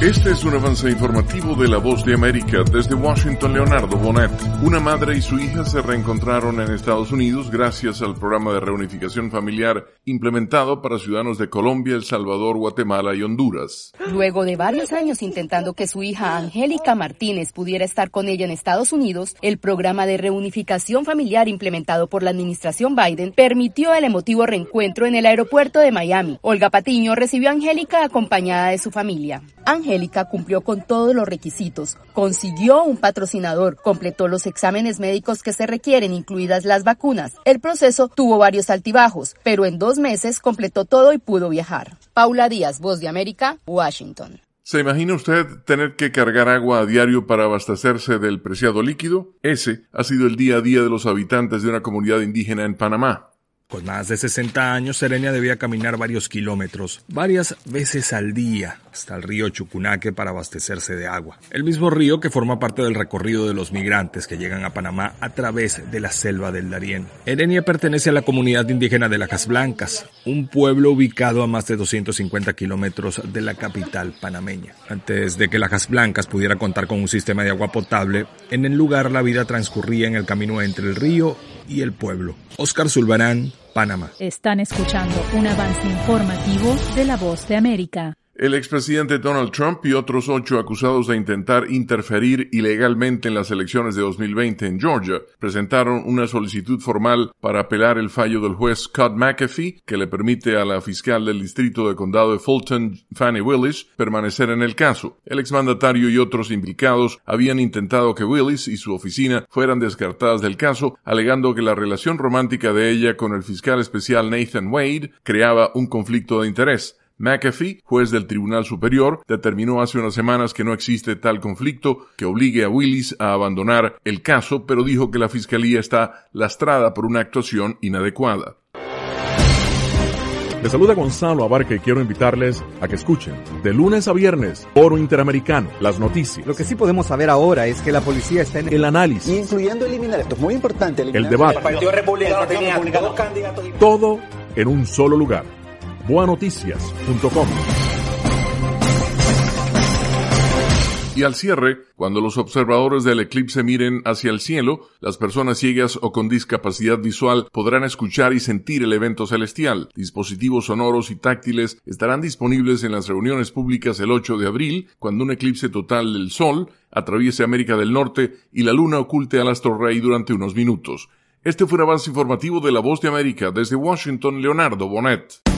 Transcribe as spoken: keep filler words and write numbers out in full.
Este es un avance informativo de La Voz de América. Desde Washington, Leonardo Bonet. Una madre y su hija se reencontraron en Estados Unidos gracias al programa de reunificación familiar implementado para ciudadanos de Colombia, El Salvador, Guatemala y Honduras. Luego de varios años intentando que su hija Angélica Martínez pudiera estar con ella en Estados Unidos, el programa de reunificación familiar implementado por la administración Biden permitió el emotivo reencuentro en el aeropuerto de Miami. Olga Patiño recibió a Angélica acompañada de su familia. Angélica cumplió con todos los requisitos, consiguió un patrocinador, completó los exámenes médicos que se requieren, incluidas las vacunas. El proceso tuvo varios altibajos, pero en dos meses completó todo y pudo viajar. Paula Díaz, Voz de América, Washington. ¿Se imagina usted tener que cargar agua a diario para abastecerse del preciado líquido? Ese ha sido el día a día de los habitantes de una comunidad indígena en Panamá. Con más de sesenta años, Serenia debía caminar varios kilómetros, varias veces al día, hasta el río Chucunaque para abastecerse de agua. El mismo río que forma parte del recorrido de los migrantes que llegan a Panamá a través de la selva del Darién. Serenia pertenece a la comunidad indígena de Lajas Blancas, un pueblo ubicado a más de doscientos cincuenta kilómetros de la capital panameña. Antes de que Lajas Blancas pudiera contar con un sistema de agua potable, en el lugar la vida transcurría en el camino entre el río y el pueblo. Oscar Zulbarán, Panamá. Están escuchando un avance informativo de La Voz de América. El expresidente Donald Trump y otros ocho acusados de intentar interferir ilegalmente en las elecciones de dos mil veinte en Georgia presentaron una solicitud formal para apelar el fallo del juez Scott McAfee que le permite a la fiscal del distrito de condado de Fulton, Fani Willis, permanecer en el caso. El exmandatario y otros implicados habían intentado que Willis y su oficina fueran descartadas del caso, alegando que la relación romántica de ella con el fiscal especial Nathan Wade creaba un conflicto de interés. McAfee, juez del Tribunal Superior, determinó hace unas semanas que no existe tal conflicto que obligue a Willis a abandonar el caso, pero dijo que la fiscalía está lastrada por una actuación inadecuada. Les saluda Gonzalo Abarca y quiero invitarles a que escuchen de lunes a viernes Foro Interamericano, las noticias. Lo que sí podemos saber ahora es que la policía está en el análisis, incluyendo eliminar, esto es muy importante, el debate, el Partido Republicano tenía dos candidatos, todo en un solo lugar. boa noticias punto com. Y al cierre, cuando los observadores del eclipse miren hacia el cielo, las personas ciegas o con discapacidad visual podrán escuchar y sentir el evento celestial. Dispositivos sonoros y táctiles estarán disponibles en las reuniones públicas el ocho de abril, cuando un eclipse total del Sol atraviese América del Norte y la Luna oculte al astro rey durante unos minutos. Este fue un avance informativo de La Voz de América. Desde Washington, Leonardo Bonet.